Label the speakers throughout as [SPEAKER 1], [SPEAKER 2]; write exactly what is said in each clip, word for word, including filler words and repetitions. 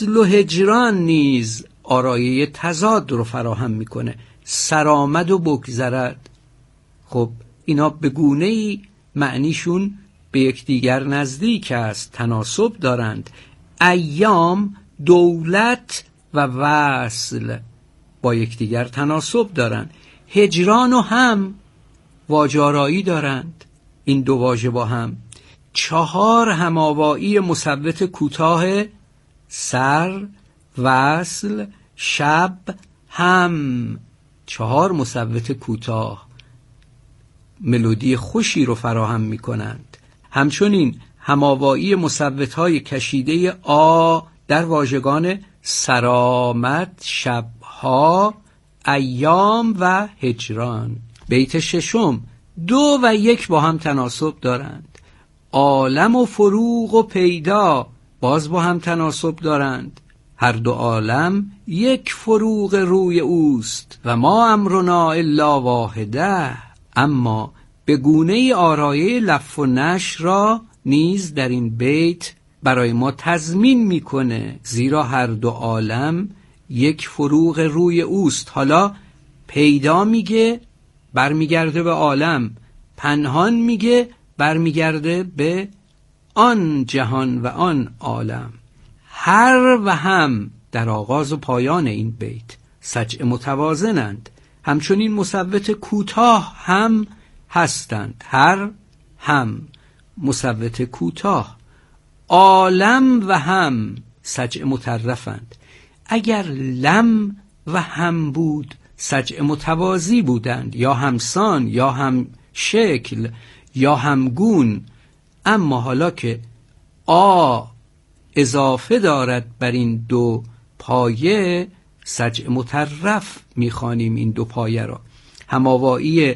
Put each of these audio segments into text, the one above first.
[SPEAKER 1] وصل و هجران نیز آرایه تضاد رو فراهم میکنه. سرآمد و بگذرد، خب اینا به گونه‌ای معنیشون به یکدیگر نزدیک است، تناسب دارند. ایام، دولت و وصل با یکدیگر تناسب دارند. هجران و هم واجارایی دارند این دو واژه با هم. چهار هماوایی مصوت کوتاه، سر، وصل، شب، هم. چهار مصوت کوتاه ملودی خوشی رو فراهم می کنند. همچنین هماوایی مصوت‌های کشیده آ در واژگان سرآمد، شبها، ایام و هجران. بیت ششم، دو و یک با هم تناسب دارند. عالم و فروغ و پیدا باز با هم تناسب دارند. هر دو عالم یک فروغ روی اوست و ما امرنا الا واحده. اما به گونه آرایه لف و نشر را نیز در این بیت برای ما تضمین میکنه، زیرا هر دو عالم یک فروغ روی اوست. حالا پیدا میگه برمیگرده به عالم، پنهان میگه برمیگرده به آن جهان و آن عالم. هر و هم در آغاز و پایان این بیت سجع متوازنند. همچنین مصوت کوتاه هم هستند. هر، هم، مصوت کوتاه. عالم و هم سجع مطرفند. اگر لم و هم بود سجع متوازی بودند، یا همسان یا هم شکل یا همگون. اما حالا که آ اضافه دارد بر این دو پایه، سجع مطرف میخوانیم این دو پایه را. هماوایی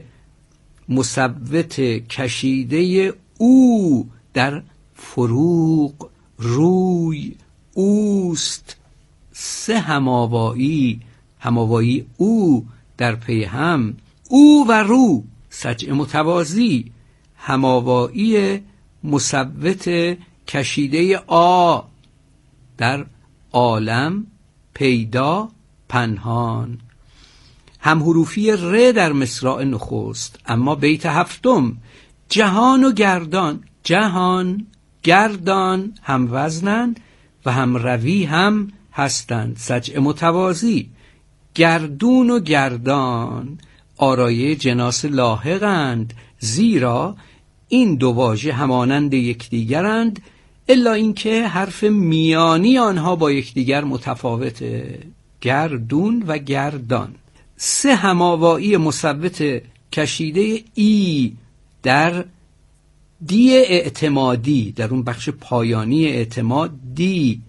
[SPEAKER 1] مصوت کشیده او در فروغ، روی، اوست. سه هماوایی، هماوایی او در پی هم، او و رو سجع متوازی. هماوایی مصوت کشیده آ در عالم، پیدا، پنهان. هم حروفی ر در مصرع نخست. اما بیت هفتم، جهان و گردان، جهان، گردان هم وزنند و هم روی هم هستند، سجع متوازی. گردون و گردان آرایه جناس لاحقند، زیرا این دو واژه همانند یکدیگرند، الا اینکه حرف میانی آنها با یکدیگر متفاوته. گردون و گردان. سه هماوایی مصوت کشیده ای در دی اعتمادی، در اون بخش پایانی اعتماد، دی،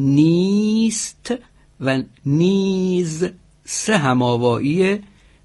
[SPEAKER 1] نیست و نیز. سه هماوایی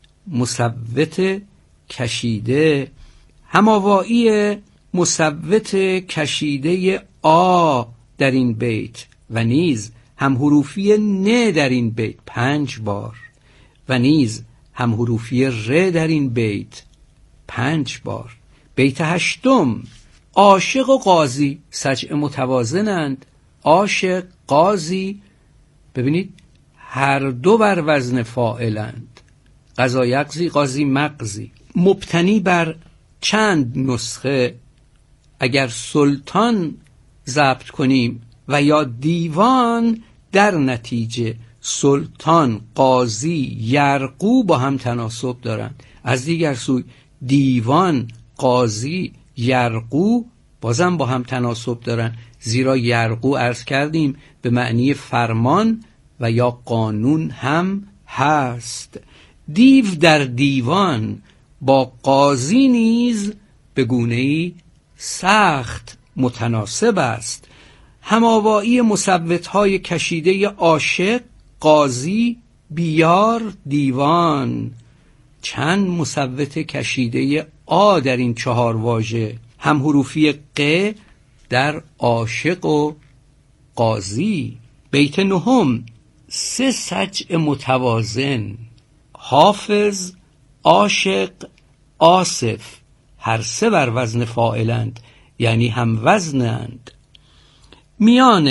[SPEAKER 1] مصوت کشیده. هماوایی مصوت کشیده آ در این بیت و نیز هم حروفی ن در این بیت پنج بار و نیز هم حروفی ر در این بیت پنج بار. بیت هشتم، عاشق و قاضی سجع متوازنند. عاشق، قاضی، ببینید هر دو بر وزن فاعلند. قضا یقضی، قاضی مقضی. مبتنی بر چند نسخه اگر سلطان ضبط کنیم و یا دیوان، در نتیجه سلطان، قاضی، یرقو با هم تناسب دارند. از دیگر سوی دیوان، قاضی، یرقو بازم با هم تناسب دارند، زیرا یرقو عرض کردیم به معنی فرمان و یا قانون هم هست. دیو در دیوان با قاضی نیز به گونه‌ای سخت متناسب است. هماوایی مصوت‌های کشیده عاشق، قاضی، بیار، دیوان. چند مصوت کشیده آ در این چهار واژه. هم حروفی ق در عاشق و قاضی. بیت نهم، سه سجع متوازن. حافظ، عاشق، آصف هر سه بر وزن فاعلند، یعنی هم وزنند. میان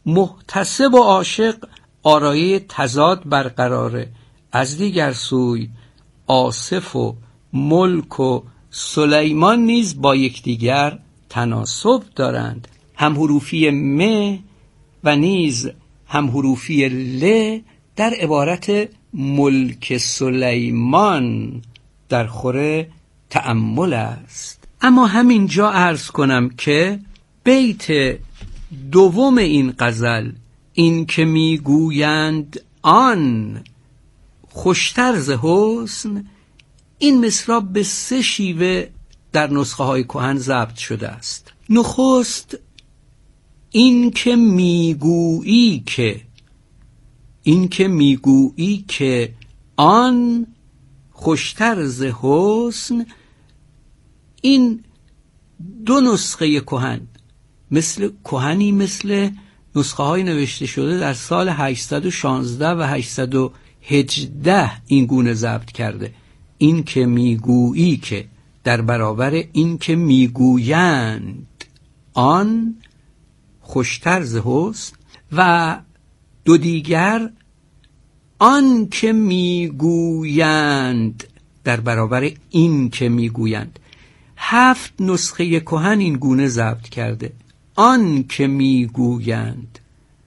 [SPEAKER 1] محتسب و عاشق آرایه تضاد برقراره. از دیگر سوی آصف و ملک و سلیمان نیز با یکدیگر تناسب دارند. هم حروفی م و نیز هم حروفی ل در عبارت ملک سلیمان در خوره تأمل است. اما همینجا عرض کنم که بیت دوم این غزل، این که میگویند آن خوشتر ز حسن، این مصرع به سه شیوه در نسخه های کهن ضبط شده است. نخست این که میگویی که این که میگویی که آن خوشتر ز حسن، این دو نسخه کهن مثل کهنی مثل نسخه های نوشته شده در سال هشتصد و شانزده و هشتصد و هجده این گونه ضبط کرده. این که میگویی که در برابر این که میگویند آن خوشتر ز حسن، و دو دیگر آن که میگویند در برابر این که میگویند. هفت نسخه کهن این گونه ضبط کرده. آن که میگویند.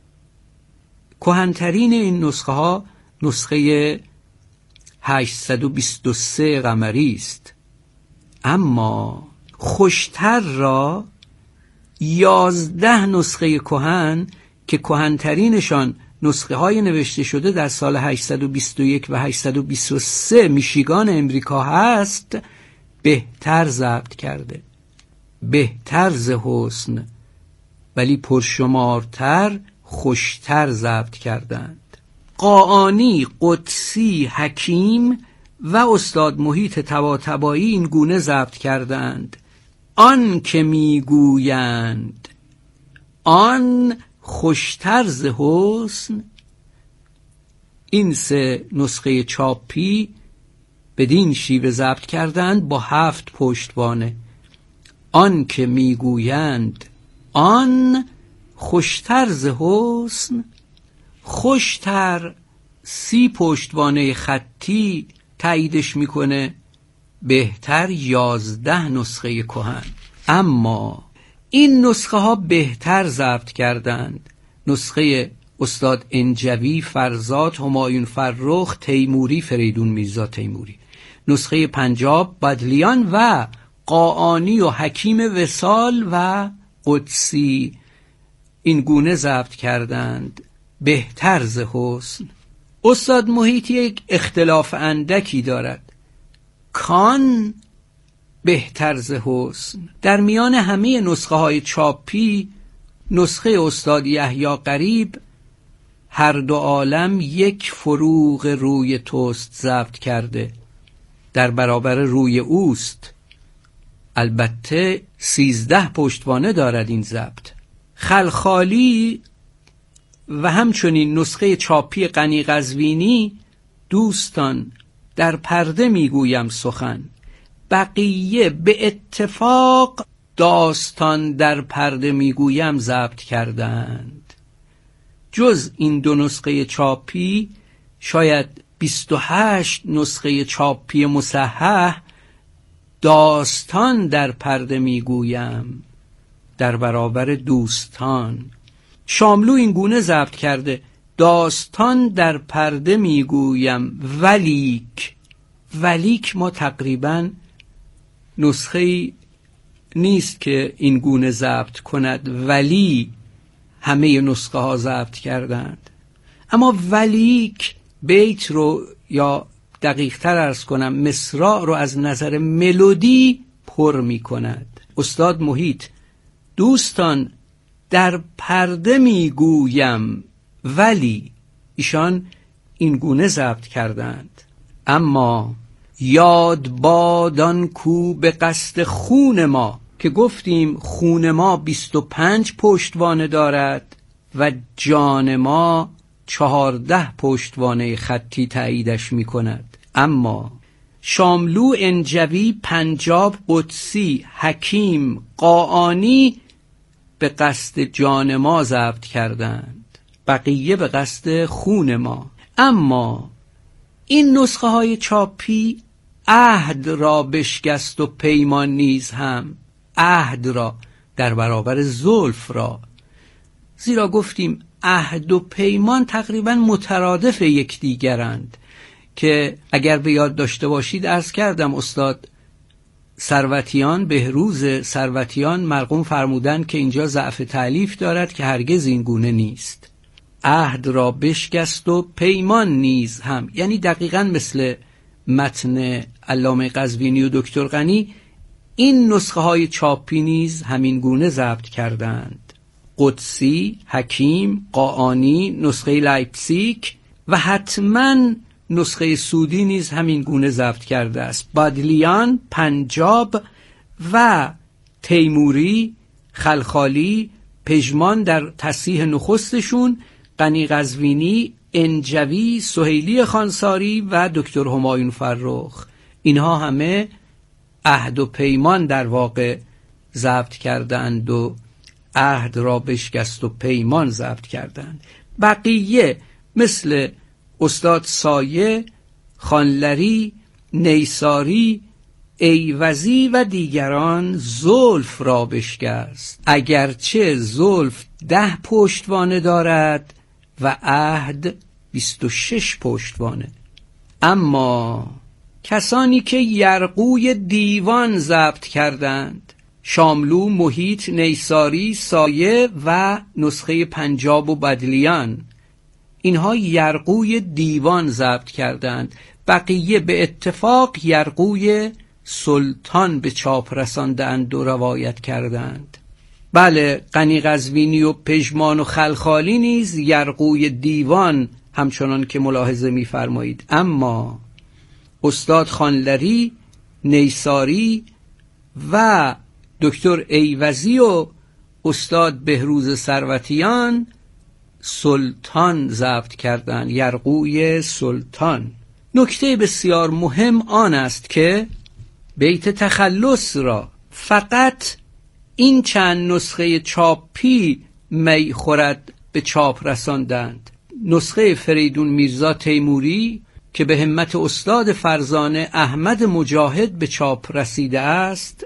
[SPEAKER 1] کهنترین این نسخه ها نسخه هشتصد و بیست و سه قمری است. اما خوشتر را یازده نسخه کهن که کهنترینشان نسخه های نوشته شده در سال هشتصد و بیست و یک و هشتصد و بیست و سه میشیگان امریکا هست، بهتر ضبط کرده. بهتر ز حسن ولی پرشمارتر، خوشتر ضبط کردند. قاآنی، قدسی، حکیم و استاد محیط طباطبایی این گونه ضبط کردند. آن که میگویند آن خوشتر ز حسن، این سه نسخه چاپی بدین شیوه ضبط کردند با هفت پشتوانه. آن که میگویند آن خوشتر ز حسن، خوشتر سی پشتوانه خطی تاییدش میکنه، بهتر یازده نسخه کهن. اما این نسخه ها بهتر ضبط کردند. نسخه استاد انجوی، فرزاد، همایون فرخ، تیموری، فریدون میرزا تیموری. نسخه پنجاب، بدلیان و قاآنی و حکیم وصال و قدسی این گونه ضبط کردند، بهتر ز حسن. استاد محیط یک اختلاف اندکی دارد. کان بهتر ز حسن. در میان همه نسخه های چاپی نسخه استاد یحیی غریب هر دو عالم یک فروغ روی توست ضبط کرده، در برابر روی اوست. البته سیزده پشتوانه دارد این ضبط. خلخالی و همچنین نسخه چاپی غنی قزوینی، دوستان در پرده میگویم سخن، بقیه به اتفاق داستان در پرده میگویم ضبط کردند. جز این دو نسخه چاپی شاید بیست و هشت نسخه چاپی مصحح داستان در پرده میگویم در برابر دوستان. شاملو این گونه ضبط کرده، داستان در پرده میگویم ولیک. ولیک ما تقریبا نسخه نیست که این گونه ضبط کند، ولی همه نسخه ها ضبط کردند. اما ولیک بیت رو، یا دقیق تر عرض کنم مصرع رو، از نظر ملودی پر می کند. استاد محیط، دوستان در پرده می گویم ولی، ایشان این گونه ضبط کردند. اما یاد بادان کو به قصد خون ما، که گفتیم خون ما بیست و پنج پشتوانه دارد و جان ما چهارده پشتوانه خطی تاییدش می کند. اما شاملو، انجوی، پنجاب، قدسی، حکیم، قاآنی به قصد جان ما ضبط کردند. بقیه به قصد خون ما. اما این نسخه های چاپی عهد را بشکست و پیمان نیز هم، عهد را در برابر زلف را، زیرا گفتیم عهد و پیمان تقریبا مترادف یکدیگرند که اگر به یاد داشته باشید عرض کردم استاد ثروتیان، بهروز ثروتیان مرقوم فرمودند که اینجا ضعف تألیف دارد که هرگز این گونه نیست. عهد را بشکست و پیمان نیز هم، یعنی دقیقاً مثل متن علامه قزوینی و دکتر غنی، این نسخه های چاپی نیز همین گونه ضبط کردند. قدسی، حکیم، قاآنی، نسخه لایپزیگ و حتماً نسخه سودی نیز همین گونه ضبط کرده است. بادلیان، پنجاب و تیموری، خلخالی، پژمان در تصحیح نخستشون، غنی قزوینی، انجوی، سهیلی خانساری و دکتر همایون فرخ، اینها همه عهد و پیمان در واقع ضبط کردند و عهد را بشکست و پیمان ضبط کردند. بقیه مثل استاد سایه، خانلری، نیساری، ایوزی و دیگران زلف را بشکست، اگرچه زلف ده پشتوانه دارد و عهد بیست و شش پشتوانه. اما کسانی که یرقوی دیوان ضبط کردند، شاملو، محیط، نیساری، سایه و نسخه پنجاب و بدلیان، اینها یرقوی دیوان ضبط کردند. بقیه به اتفاق یرقوی سلطان به چاپ رساندند و روایت کردند. بله، غنی قزوینی و پژمان و خلخالی نیز یرقوی دیوان همچنان که ملاحظه می‌فرمایید. اما استاد خانلری، نیساری و دکتر ایوزی و استاد بهروز ثروتیان سلطان ضبط کردند، یرقوی سلطان. نکته بسیار مهم آن است که بیت تخلص را فقط این چند نسخه چاپی می خورد به چاپ رساندند. نسخه فریدون میرزا تیموری که به همت استاد فرزانه احمد مجاهد به چاپ رسیده است،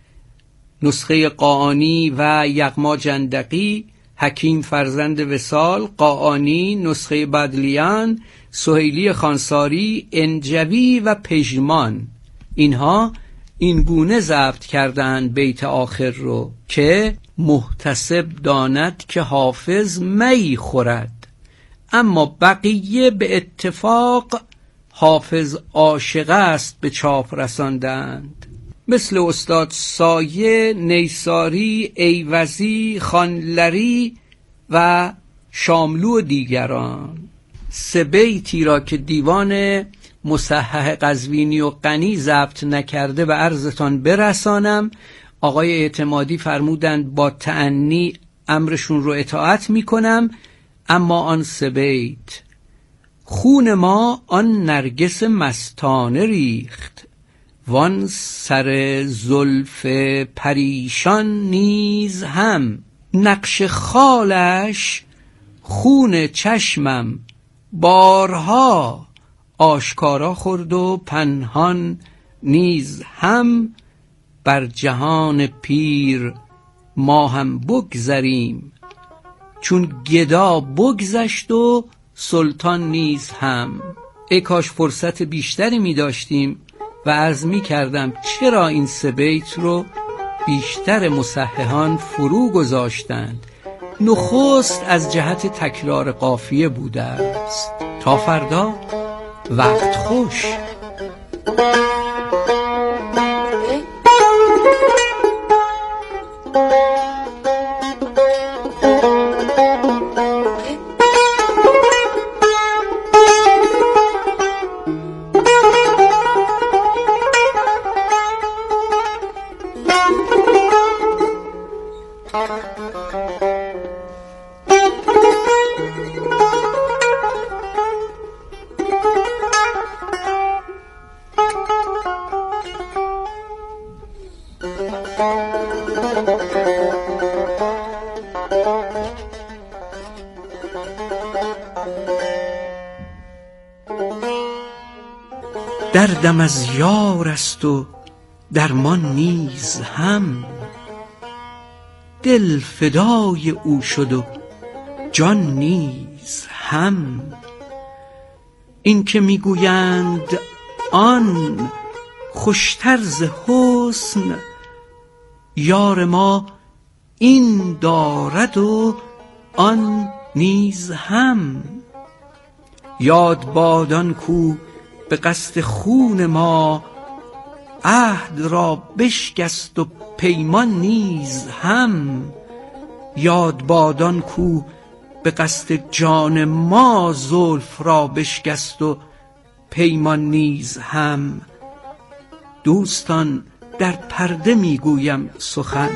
[SPEAKER 1] نسخه قاآنی و یغما جندقی، حکیم فرزند وصال، قاآنی، نسخه بدلیان، سهیلی خانساری، انجوی و پژمان، اینها این گونه ضبط کردند بیت آخر رو که محتسب داند که حافظ می خورد. اما بقیه به اتفاق حافظ عاشق است به چاپ رساندند، مثل استاد سایه، نیساری، ایوزی، خانلری و شاملو و دیگران. سه بیتی را که دیوان مصحح قزوینی و غنی ضبط نکرده به عرضتان برسانم. آقای اعتمادی فرمودند با تأنی امرشون رو اطاعت میکنم. اما آن سه بیت: خون ما آن نرگس مستانه ریخت، وان سر زلف پریشان نیز هم، نقش خالش خون چشمم بارها، آشکارا خورد و پنهان نیز هم، بر جهان پیر ما هم بگذریم، چون گدا بگذشت و سلطان نیز هم. ای کاش فرصت بیشتری می داشتیم و عرض می کردم چرا این سه بیت رو بیشتر مصححان فرو گذاشتند. نخست از جهت تکرار قافیه بوده است. تا فردا، وقت خوش. دردم از یار است و درمان نیز هم، دل فدای او شد و جان نیز هم. این که میگویند آن خوشتر ز حسن، یار ما این دارد و آن نیز هم. یاد باد آن کو به قصد خون ما، عهد را بشکست و پیمان نیز هم. یاد باد آن کو به قصد جان ما، زلف را بشکست و پیمان نیز هم. دوستان در پرده میگویم سخن،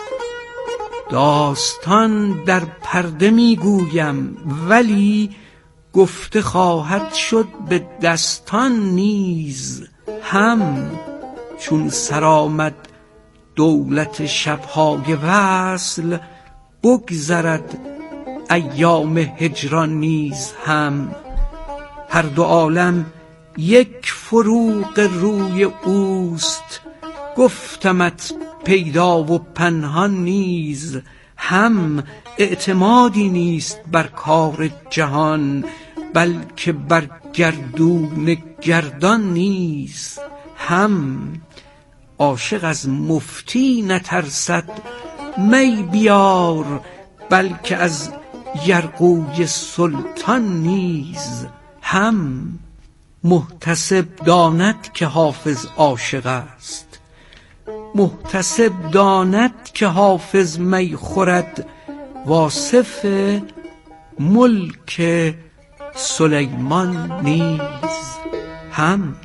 [SPEAKER 1] داستان در پرده میگویم، ولی گفته خواهد شد به دستان نیز هم. چون سرآمد دولت شبهای وصل، بگذرد ایام هجران نیز هم. هر دو عالم یک فروغ روی اوست، گفتمت پیدا و پنهان نیز هم. اعتمادی نیست بر کار جهان، بلکه بر گردون گردان نیز هم. عاشق از مفتی نترسد می بیار، بلکه از یرغوی سلطان نیز هم. محتسب داند که حافظ عاشق است، محتسب داند که حافظ می خورد، واصف ملک سلیمان نیز هم.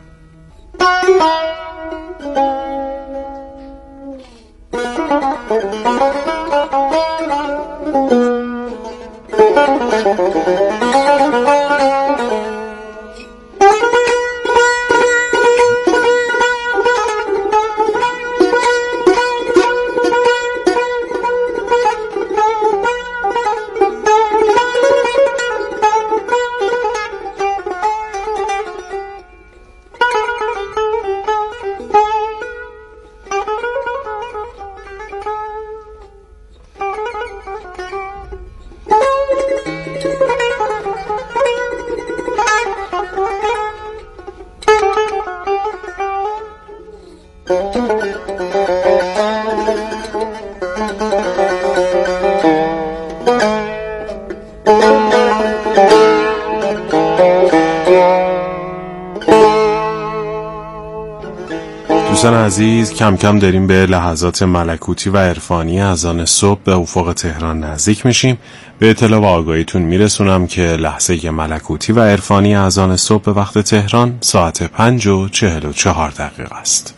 [SPEAKER 2] دوستان عزیز، کم کم داریم به لحظات ملکوتی و عرفانی اذان صبح به افق تهران نزدیک میشیم. به اطلاع و آگاهیتون میرسونم که لحظه ملکوتی و عرفانی اذان صبح به وقت تهران ساعت پنج و چهل و چهار دقیقه است.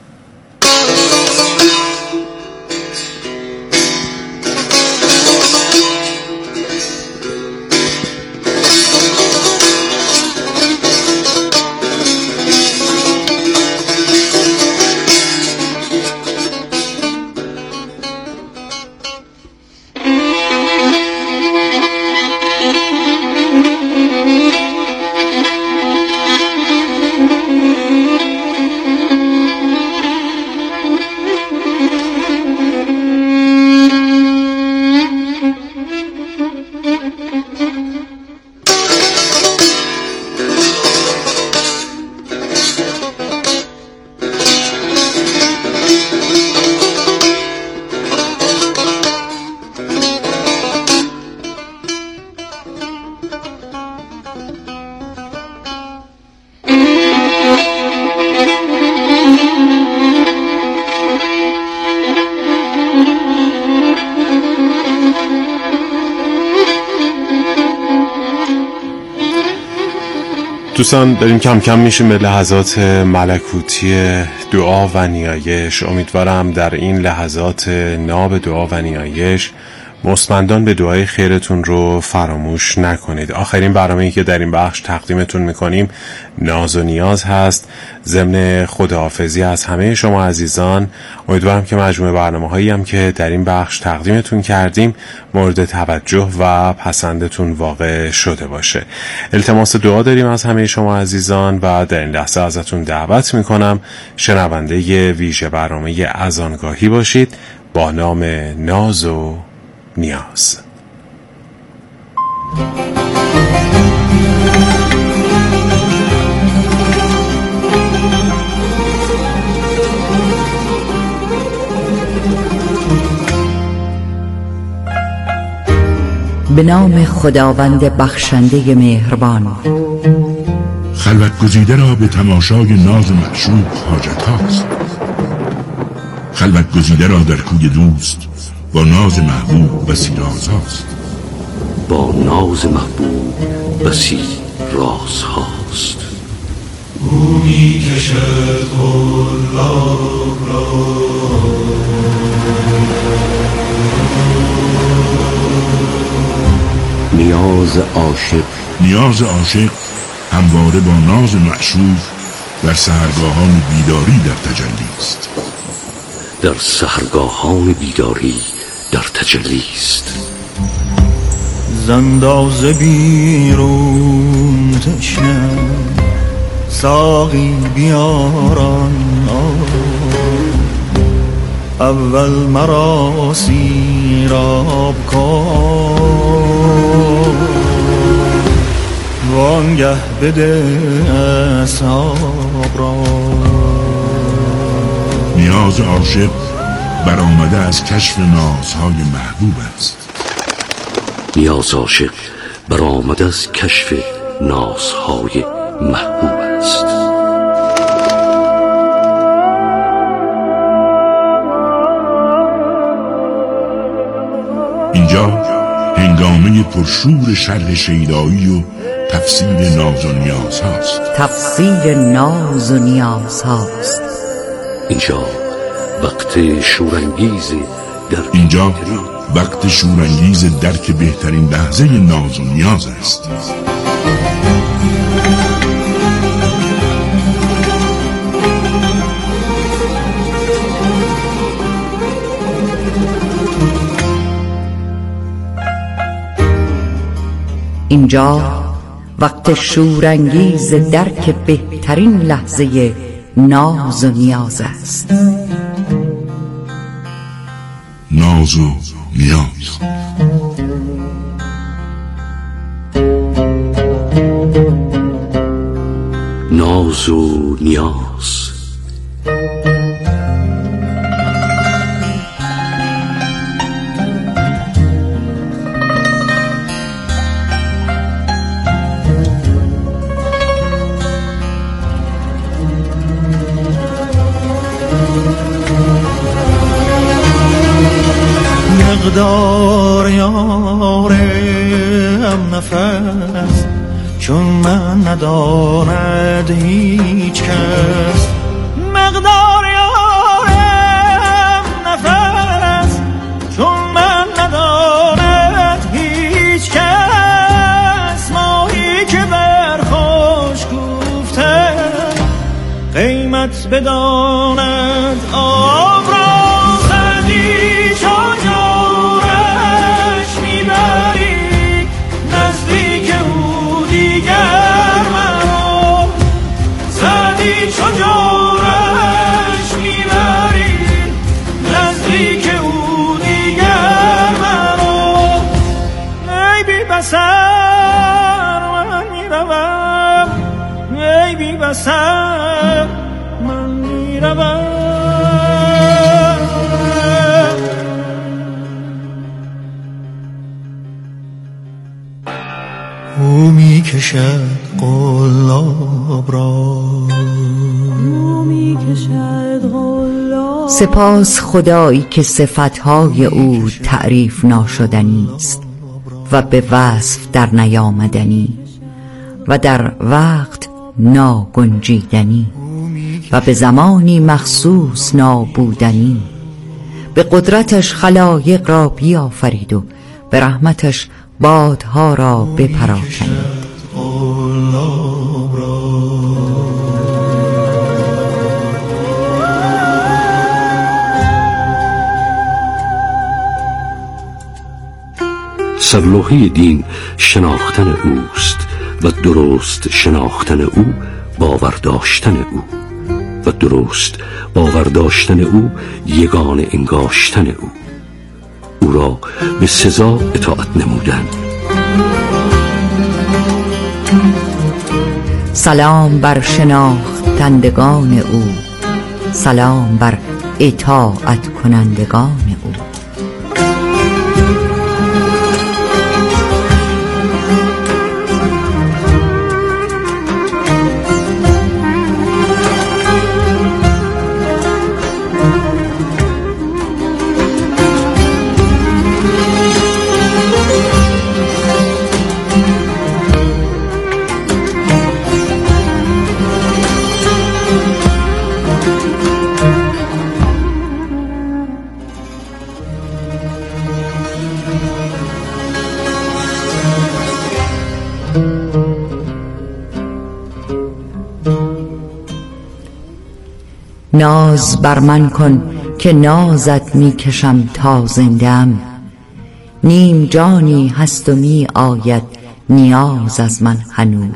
[SPEAKER 2] دوستان داریم کم کم میشیم به لحظات ملکوتی دعا و نیایش. امیدوارم در این لحظات ناب دعا و نیایش مستمندان به دعای خیرتون رو فراموش نکنید. آخرین برنامه‌ای که در این بخش تقدیمتون میکنیم ناز و نیاز هست. ضمن خداحافظی از همه شما عزیزان، امیدوارم که مجموعه برنامه‌هایی هم که در این بخش تقدیمتون کردیم مورد توجه و پسندتون واقع شده باشه. التماس دعا داریم از همه شما عزیزان و در این لحظه ازتون دعوت میکنم شنونده ویژه برنامه اذانگاهی باشید با نام ناز و نیاز.
[SPEAKER 3] به نام خداوند بخشنده مهربان.
[SPEAKER 4] خلوت گزیده را به تماشای ناز معشوق حاجت هاست. خلوت گزیده را در کوی دوست با ناز محبوب بسی راز هاست.
[SPEAKER 5] با ناز محبوب بسی راز هاست.
[SPEAKER 6] او می کشد غلاب را
[SPEAKER 5] نیاز عاشق
[SPEAKER 4] نیاز عاشق همواره با ناز معشوق در سحرگاهان بیداری در تجلی است.
[SPEAKER 5] در سحرگاهان بیداری در تجلی است.
[SPEAKER 6] زنداز بیرون تشنه ساقی بیاران اول مرا سیراب کن وانگه بده اصحاب را.
[SPEAKER 4] نیاز عاشق برآمده از کشف نازهای محبوب است.
[SPEAKER 5] نیاز عاشق برآمده از کشف نازهای محبوب است.
[SPEAKER 4] اینجا هنگامه پرشور شرح شیدایی و تفسیر ناز و نیاز هاست.
[SPEAKER 3] تفسیر ناز و نیاز هاست.
[SPEAKER 5] اینجا وقت شورانگیز در
[SPEAKER 4] اینجا وقت شورانگیز درک بهترین لحظه ناز و نیاز است.
[SPEAKER 3] اینجا وقت شورانگیز درک بهترین لحظه ناز و نیاز است.
[SPEAKER 4] ناز و نیاز.
[SPEAKER 5] ناز و نیاز.
[SPEAKER 6] مقدار یارم نفس چون من نداند هیچ کس. مقدار یارم نفس چون من نداند هیچ کس. ماهی که بر خوش گفته قیمت بداند آب را. زدی چون جورش میبری نزدیک او دیگر مرا. زدی چون جورش میبری نزدیک او دیگر مرا. ای بی بسر من میروم، ای بی بسر من میروم. او می کشد قلاب را.
[SPEAKER 3] سپاس خدایی که صفتهای او تعریف ناشدنی است و به وصف در نیامدنی و در وقت ناگنجیدنی و به زمانی مخصوص نابودنی. به قدرتش خلایق را بیافرید و به رحمتش بادها را بپراکند.
[SPEAKER 5] سرلوحه دین شناختن اوست و درست شناختن او باور داشتن او و درست باور داشتن او یگانه انگاشتن او، او را به سزا اطاعت نمودن.
[SPEAKER 3] سلام بر شناختندگان او، سلام بر اطاعت کنندگان او. ناز بر من کن که نازت می کشم تا زنده‌ام، نیم جانی هست و می آید نیاز از من هنوز.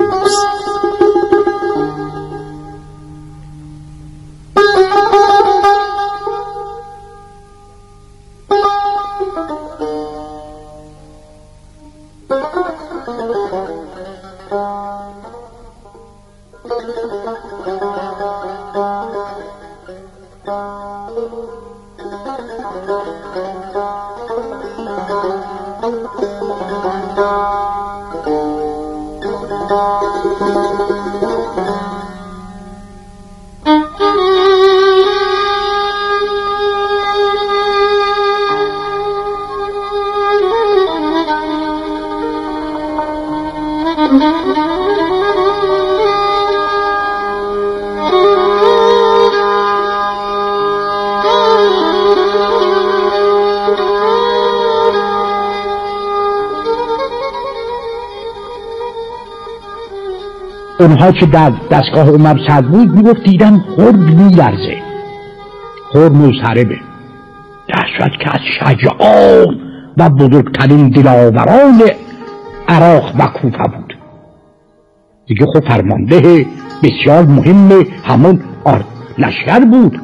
[SPEAKER 7] اونها که در دستگاه عمر سعد بود میگفت دیدم خرد میلرزه، خرد مضطربه، در صورت که از شجاعان و بزرگترین دلاوران عراق و کوفه بود دیگه. خب فرمانده بسیار مهم همون لشکر بود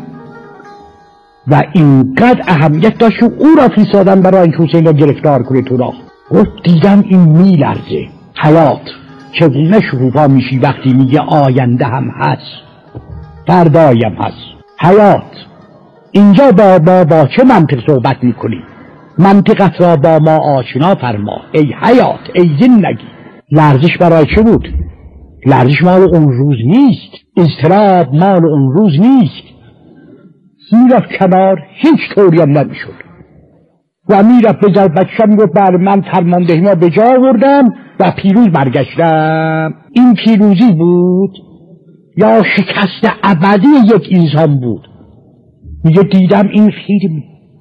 [SPEAKER 7] و اینقدر اهمیت داشت و او را فرستادن برای اینکه حسین را گرفتار کنه تو راه. گفت دیدم این میلرزه. حیات چگونه شکوفا میشی وقتی میگه آینده هم هست، فردایم هست. حیات اینجا با ما با چه منطق صحبت میکنی؟ منطقت را با ما آشنا فرما ای حیات، ای زندگی. لرزش برای چه بود؟ لرزش مال اون روز نیست، اضطراب مال اون روز نیست. میرفت کنار، هیچ طوری هم نمیشد و میرفت به جلبچه میگفت بر من فرماندهی ما به جا آوردم و پیروز برگشتم. این پیروزی بود یا شکست ابدی یک انسان بود؟ میگه دیدم این خیلی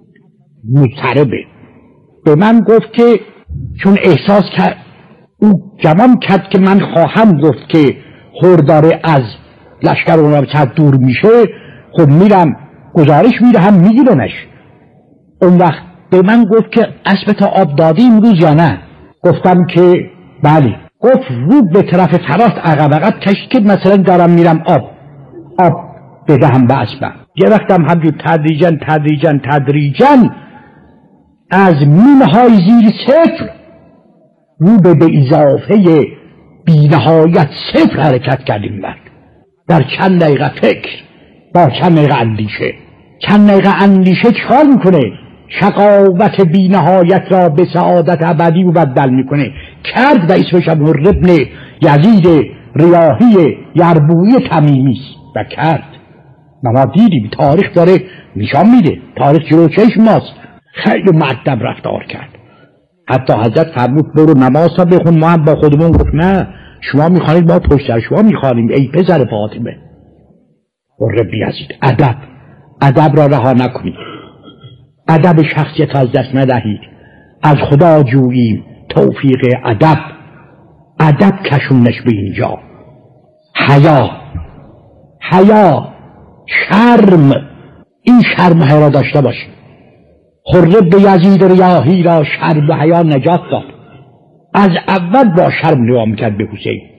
[SPEAKER 7] مضطربه. به من گفت که چون احساس کرد، او گمان کرد که من خواهم گفت که هر داره از لشکر اونها چند دور میشه، خب میرم گزارش میدهم میگیرنش. اون وقت به من گفت که اسب تا آب دادی امروز یا نه؟ گفتم که بله. گفت رو به طرف تراست عقب عقب کشید که مثلا دارم میرم آب آب بدهم به اسبم. یه وقتم همجور تدریجا تدریجا تدریجا از مینه های زیر صفر رو به به اضافه بی‌نهایت صفر حرکت کردیم. بعد در چند دقیقه فکر با چند دقیقه اندیشه. چند دقیقه اندیشه چکار میکنه؟ شقاوت بی‌نهایت را به سعادت ابدی مبدل میکنه. کرد و اسمش هم هر ابن یزید ریاحی یربوعی تمیمی و کرد. ما دیدیم تاریخ داره نشان میده، تاریخ جلو چشم ماست. خیلی مؤدب رفتار کرد. حتی حضرت فرمود برو نماز تا بخون. ما هم با خودمون گفت نه، شما میخوانید ما پشت سر شما میخوانیم ای پسر فاطمه. هر ابن یزید ادب ادب را رها نکنید، ادب شخصیت از دست ندهید، از خدا جوییم توفیق ادب، ادب کشونش به اینجا. حیا، حیا، شرم، این شرم حیا را داشته باشیم. خرد به یزید ریاحی را شرم و حیا نجات داد. از اول با شرم نگاه میکرد به حسین.